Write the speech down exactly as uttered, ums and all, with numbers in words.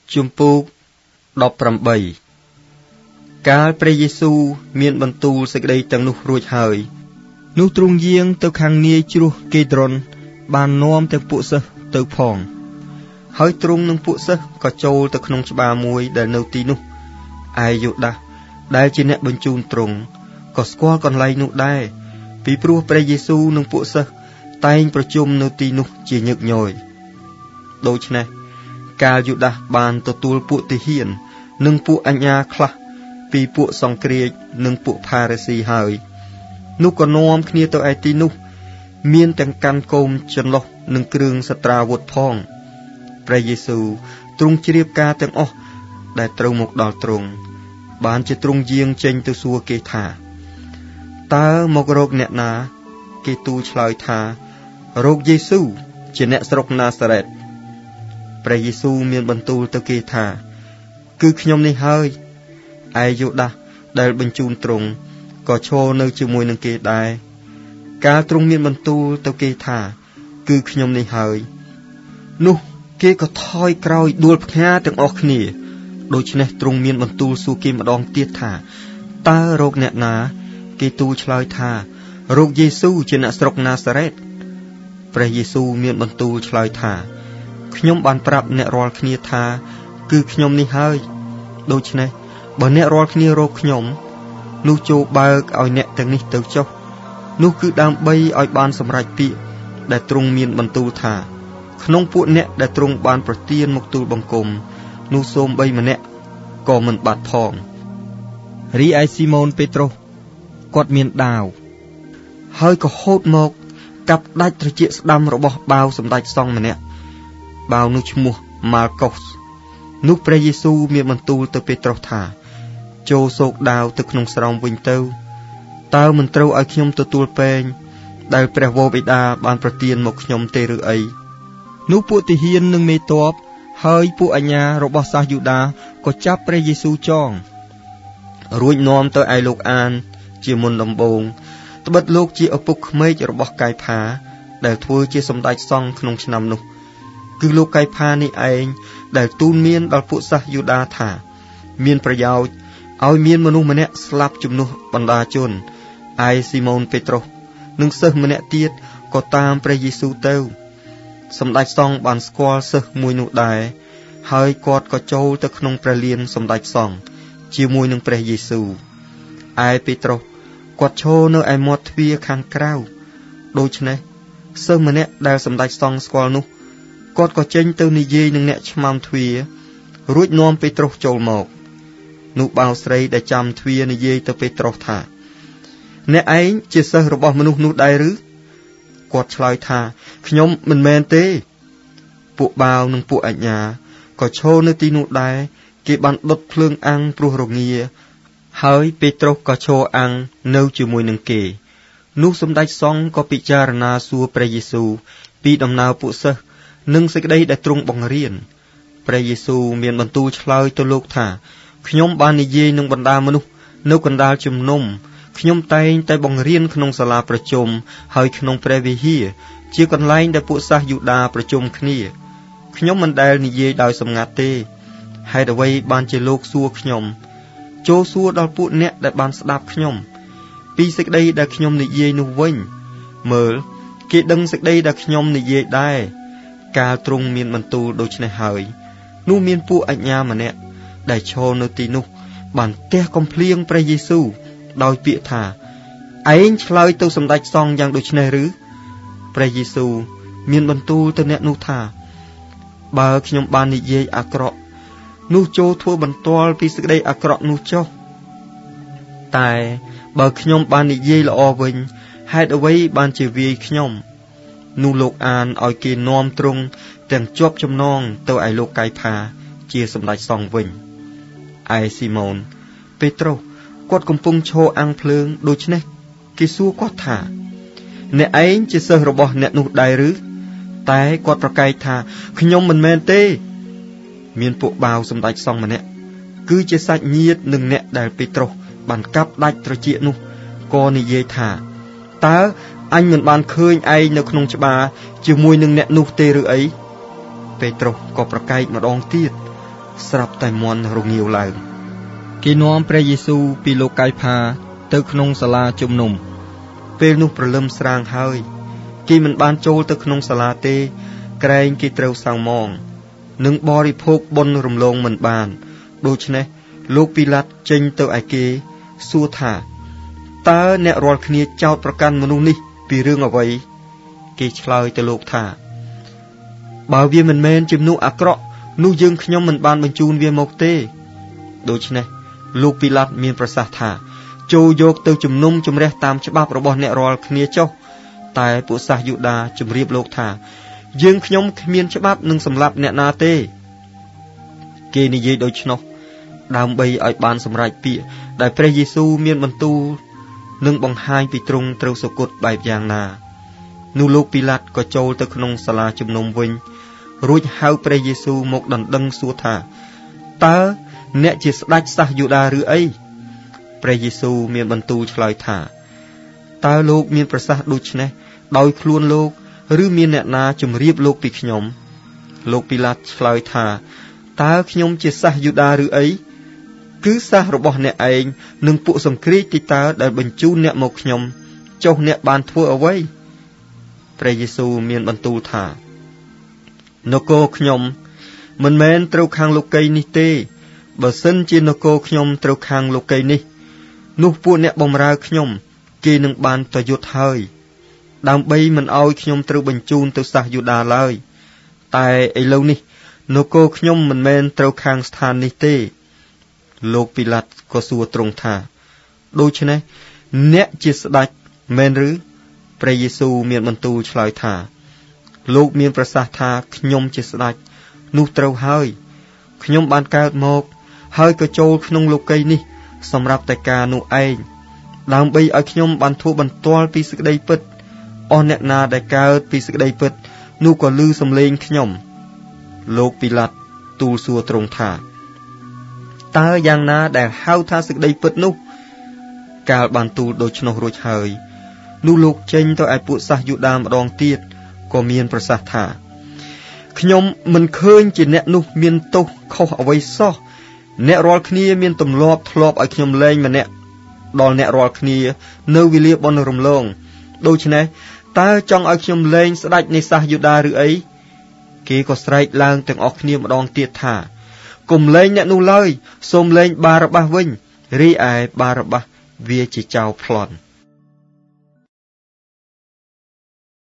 ជំពូកដប់ប្រាំបីកាលព្រះយេស៊ូវមានបន្ទូលសេចក្តីទាំងនោះរួចហើយនោះទ្រង់យាងទៅខាងនាយជ្រោះកេដ្រុនបាននាំទាំងពួកសិស្សទៅផងហើយទ្រង់និងពួកសិស្សក៏ចូលទៅក្នុងច្បារមួយដែលនៅទីនោះឯយូដាសដែលជាអ្នកបញ្ជូនទ្រង់ក៏ស្គាល់កន្លែងនោះដែរពីព្រោះព្រះយេស៊ូវនិងពួកសិស្សតែងប្រជុំនៅទីនោះជាញឹកញយដូច្នេះកាលយូដាសបានទទួលពួកទាហាននិងពួកអាជ្ញាខ្លះពីពួកសង្គ្រាចនិងពួកផារីស៊ីហើយនោះក៏នាំគ្នាទៅឯទីនោះមានទាំងកាន់គោមចន្លុះនិងគ្រឿងសត្រាវុធផងព្រះយេស៊ូវទ្រង់ជ្រាបការទាំងអស់ដែលត្រូវមកដល់ទ្រង់បានជាទ្រង់យាងចេញទៅសួរគេថាតើមករកអ្នកណាគេទូលឆ្លើយថារកយេស៊ូវជាអ្នកស្រុកណាសារ៉េតព្រះយេស៊ូវមានបន្ទូលទៅគេថាគឺខ្ញុំនេះហើយឯយូដាសដែលបញ្ជូនទ្រង់ក៏ឈរនៅជាមួយនឹងគេដែរកាលទ្រង់មានបន្ទូលទៅគេថាគឺខ្ញុំនេះហើយនោះគេក៏ថយក្រោយដួលផ្ញើទាំងអស់គ្នាដូច្នេះទ្រង់មានបន្ទូលសួរគេម្ដងទៀតថាតើរកអ្នកណាគេទូលឆ្លើយថារកយេស៊ូវជាអ្នកស្រុកណាសារ៉េតព្រះយេស៊ូវមានបន្ទូលឆ្លើយថាខ្ញុំបានប្រាប់អ្នករាល់គ្នាថាគឺខ្ញុំនេះហើយដូច្នេះបើអ្នករាល់គ្នារកខ្ញុំនោះចូលបើកឲ្យអ្នកទាំងនេះទៅចុះនោះគឺដើម្បីឲ្យបានសម្រេចពាក្យដែលទ្រង់មានបន្ទូលថាក្នុងពួកអ្នកដែលទ្រង់បានប្រទានមកទូលបង្គំនោះសូម្បីម្នាក់ក៏មិនបាត់ផងរីឯស៊ីម៉ូនពេត្រុសគាត់មានដាវហើយក៏ហូតមកកាប់ដាច់ត្រចៀកស្ដាំរបស់បាវសម្ដេចសង្ឃម្នាក់បាវនោះឈ្មោះម៉ាល់កុសនោះព្រះយេស៊ូវមានបន្ទូលទៅពេត្រុសថាចូលសោកដាវទៅក្នុងស្រោមវិញទៅតើមិនត្រូវឲ្យខ្ញុំទទួលពែងដែលព្រះវរបិតាបានប្រទានមកខ្ញុំទេឬអីនោះពួកទាហាននិងមេទ័ពហើយពួកអាជ្ញារបស់សាសយូដាក៏ចាប់ព្រះយេស៊ូវចងរួចនាំទៅឯលោកអានជាមុនដំបូងត្បិតលោកជាឪពុកក្មេករបស់កាយផាដែលធ្វើជាសម្ដេចសង្ឃក្នុងឆ្នាំនោះគឺលោកកាយផានេះឯងដែលទូលមានដល់ពួកសាសយូដាថាមានប្រយោជន៍ឲ្យមានមនុស្សម្នាក់ស្លាប់ជំនួសបណ្ដាជនឯស៊ីម៉ូនពេត្រុសនិងសិស្សម្នាក់ទៀតក៏តាមព្រះយេស៊ូវទៅសម្ដេចសង្ឃបានស្គាល់សិស្សមួយនោះដែរហើយគាត់ក៏ចូលទៅក្នុងព្រះលានសម្ដេចសង្ឃជាមួយនឹងព្រះយេស៊ូវឯពេត្រុសគាត់ឈរនៅឯមាត់ទ្វារខាងក្រៅដូច្នេះសិស្សម្នាក់ដែលសម្ដេចសង្ឃស្គាល់នោះគាត់ក៏ចេញទៅនិយាយនឹងអ្នកឆ្មាំទ្វាររួចនាំពេត្រុសចូលមកនោះបាវស្រីដែលចាំទ្វារនិយាយទៅពេត្រុសថាអ្នកឯងជាសិស្សរបស់មនុស្សនោះដែរឬគាត់ឆ្លើយថាខ្ញុំមិនមែនទេពួកបាវនិងពួកអាជ្ញាក៏ឈរនៅទីនោះដែរគេបានដុតភ្លើងអាំងព្រោះរងាហើយពេត្រុសក៏ឈរអាំងនៅជាមួយនឹងគេនោះសម្ដេចសង្ឃក៏ពិចារណាសួរព្រះយេស៊ូវពីដំណើរពួកសិស្សនិងសេចក្តីដែលទ្រង់បង្រៀនព្រះយេស៊ូវមានបន្ទូលឆ្លើយទៅលោកថាខ្ញុំបាននិយាយនឹងបណ្ដាមនុស្សនៅកណ្ដាលជំនុំខ្ញុំតែងតែបង្រៀនក្នុងសាលាប្រជុំហើយក្នុងព្រះវិហារជាកន្លែងដែលពួកសាសយូដាប្រជុំគ្នាខ្ញុំមិនដែលនិយាយដោយសម្ងាត់ទេហេតុអ្វីបានជាលោកសួរខ្ញុំចូលសួរដល់ពួកអ្នកដែលបានស្ដាប់ខ្ញុំពីសេចក្តីដែលខ្ញុំនិយាយនោះវិញមើលគេដឹងសេចក្តីដែលខ្ញុំនិយាយដែរកាលទ្រង់មានបន្ទូលដូច្នេះហើយនោះមានពួកអាជ្ញាម្នាក់ដែលឈរនៅទីនោះបានទះកំភ្លៀងព្រះយេស៊ូវដោយពាក្យថាឯងឆ្លើយទៅសម្ដេចសង្ឃយ៉ាងដូច្នេះឬព្រះយេស៊ូវមានបន្ទូលទៅអ្នកនោះថាបើខ្ញុំបាននិយាយអាក្រក់នោះចូលធ្វើបន្ទាល់ពីសេចក្តីអាក្រក់នោះចុះតែបើខ្ញុំបាននិយាយល្អវិញហេតុអ្វីបានជាវាយខ្ញុំនោះលោកអានឲ្យគេនាំទ្រង់ទាំងជាប់ចំណងទៅឯលោកកាយផាជាសម្ដេចសង្ឃវិញឯស៊ីម៉ូនពេត្រុសគាត់កំពុងឈរអាំងភ្លើងដូច្នេះគេសួរគាត់ថាអ្នកឯងជាសិស្សរបស់អ្នកនោះដែរឬតែគាត់ប្រកែកថាខ្ញុំមិនមែនទេមានពួកបាវសម្ដេចសង្ឃម្នាក់គឺជាសាច់ញាតិនឹងអ្នកដែលពេត្រុសបានកាប់ដាច់ត្រចៀកនោះក៏និយាយថាតើអញមិនបានឃើញឯងនៅក្នុងច្បារជាមួយនឹងអ្នកនោះទេឬអីពេត្រុសក៏ប្រកែកម្ដងទៀតស្រាប់តែមន់រងាវឡើងគេនាំព្រះយេស៊ូវពីលោកកាយផាទៅក្នុងសាលាជំនុំពេលនោះព្រលឹមស្រាងហើយគេមិនបានចូលទៅក្នុងសាលាទេក្រែងគេត្រូវសៅម៉ងនិងបរិភោគបុណ្យរំលងមិនបានដូច្នេះលោកពីឡាតចេញទៅឯគេសួរថាតើអ្នករាល់គ្នាចោទប្រកាន់មនុស្សនេះពីរឿងអ្វីគេឆ្លើយទៅលោកថាបើវាមិនមែនជាមនុស្សអាក្រក់នោះយើងខ្ញុំមិនបានបញ្ជូនវាមកទេដូច្នេះលោកពីឡាតមានប្រសាសន៍ថាចូលយកទៅជំនុំជម្រះតាមច្បាប់របស់អ្នករាល់គ្នាចុះតែពួកសាសយូដាជម្រាបលោកថាយើងខ្ញុំគ្មានច្បាប់នឹងសម្លាប់អ្នកណាទេគេនិយាយដូច្នោះដើម្បីឲ្យបានសម្រេចពាក្យដែលព្រះយេស៊ូវមានបន្ទូលនិងបង្ហាញពីទ្រង់ត្រូវសុគតបែបយ៉ាងណានោះលោកពីឡាតក៏ចូលទៅក្នុងសាលាជំនុំវិញរួចហៅព្រះយេស៊ូវមកដណ្ដឹងសួរថាតើអ្នកជាស្ដេចសាសយូដាឬអីព្រះយេស៊ូវមានបន្ទូលឆ្លើយថាតើលោកមានប្រសាសន៍ដូច្នេះដោយខ្លួនលោកឬមានអ្នកណាជម្រាបលោកពីខ្ញុំលោកពីឡាតឆ្លើយថាតើខ្ញុំជាសាសយូដាឬអីគឺសាសរបស់អ្នកឯងនិងពួកសង្គ្រាចទីតើដែលបញ្ជូនអ្នកមកខ្ញុំចុះអ្នកបានធ្វើអ្វីព្រះយេស៊ូវមានបន្ទូលថានគរខ្ញុំមិនមែនត្រូវខាងលោកីនេះទេបើសិនជានគរខ្ញុំត្រូវខាងលោកីនេះនោះពួកអ្នកបម្រើខ្ញុំគេនឹងបានប្រយុទ្ធហើយដើម្បីមិនឲ្យខ្ញុំត្រូវបញ្ជូនទៅសាសយូដាឡើយតែឥឡូវនេះនគរខ្ញុំមិនមែនត្រូវខាងស្ថាននេះទេលោកពីឡាតក៏សួរទ្រង់ថាដូច្នេះអ្នកជាស្ដេចមែនឬព្រះយេស៊ូវមានបន្ទូលឆ្លើយថាលោកមានប្រសាសន៍ថាខ្ញុំជាស្ដេចនោះត្រូវហើយខ្ញុំបានកើតមកហើយក៏ចូលក្នុងលោកីនេះសម្រាប់តែការនោះឯងដើម្បីឲ្យខ្ញុំបានធ្វើបន្ទាល់ពីសេចក្តីពិតអស់អ្នកណាដែលកើតពីសេចក្តីពិតនោះក៏ឮសំឡេងខ្ញុំលោកពីឡាតទូលសួរទ្រង់ថាតើយ៉ាងណាដែលហៅថាសេចក្តីពិតនោះកាលបានទូលដូច្នោះរួចហើយនោះលោកចេញទៅឯពួកសាសយូដាម្ដងទៀតក៏មានប្រសាសន៍ថាខ្ញុំមិនឃើញជាអ្នកនោះមានទោសខុសអ្វីសោះអ្នករាល់គ្នាមានទម្លាប់ធ្លាប់ឲ្យខ្ញុំលែងម្នាក់ដល់អ្នករាល់គ្នានៅវេលាបុណ្យរំលងដូច្នេះតើចង់ឲ្យខ្ញុំលែងស្ដេចនៃសាសយូដាឬអីគេក៏ស្រែកឡើងទាំងអស់គ្នាម្ដងទៀតថាកុំលែងអ្នកនោះឡើយសូមលែងបារបាសវិញរីឯបារបាសវាជាចៅប្លន់